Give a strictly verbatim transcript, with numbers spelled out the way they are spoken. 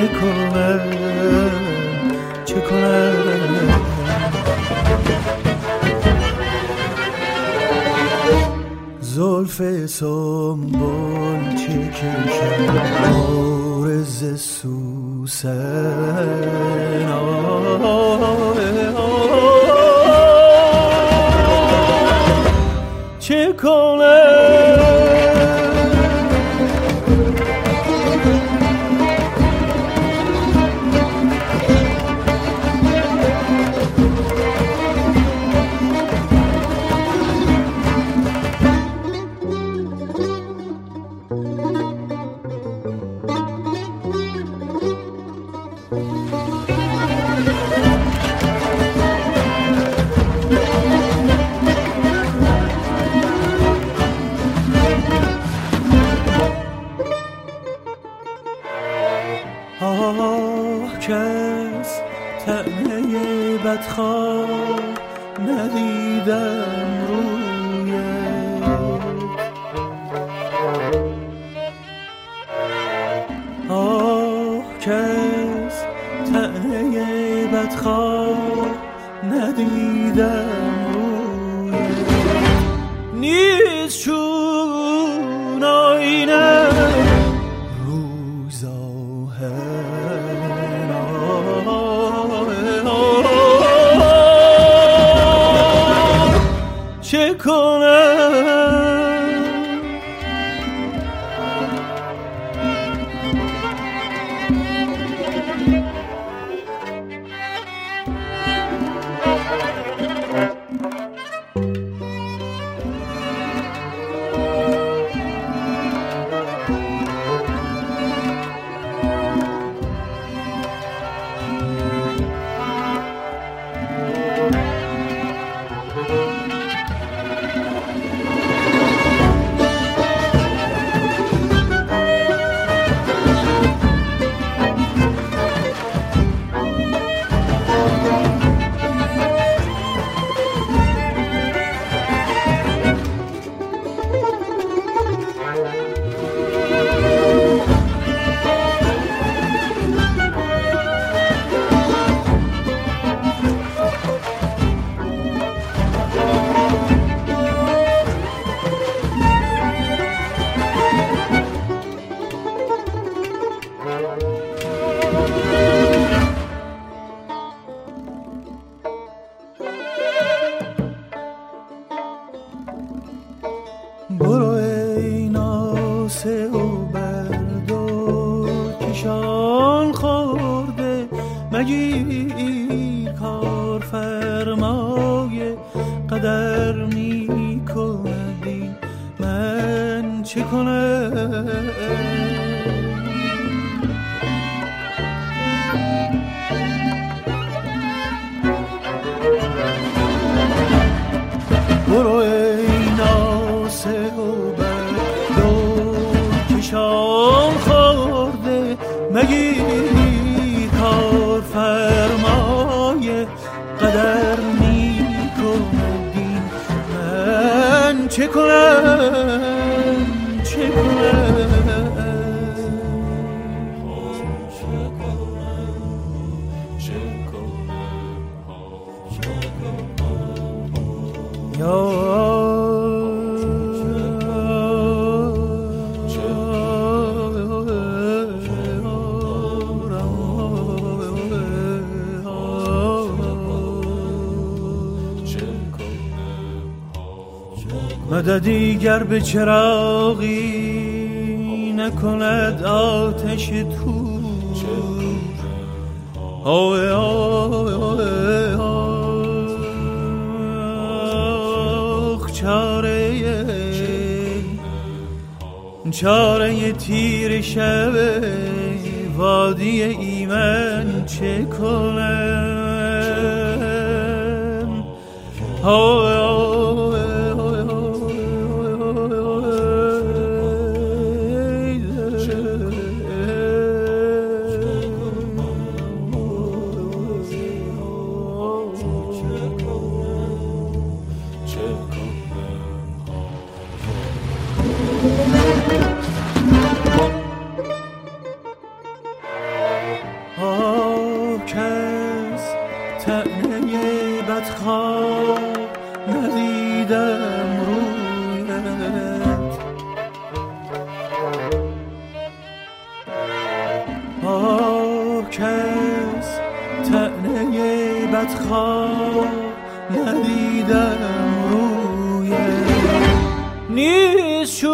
چه کنم چه کنم زلف سنبل چه کشم عارض سوسن چه کنم کس طعنه بدخواه ندیدم روی آه کس طعنه بدخواه ندیدم روی نیست چون آینه چه کنم برو ای ناسه و بردو کشان خورده مگیر کار فرمای قدر می کندی من چه کنم برو ای ناسه و بردو کشان خورده مگی کار فرمای قدر می کندی من چه کنم چه کنم یا مددی گر به چراغی نکند آتش تور آه آه آه آه چاره چاره تیر شب وادی ایمن چه کنم آه کس طعنه بدخواه ندیدم روی نیست شور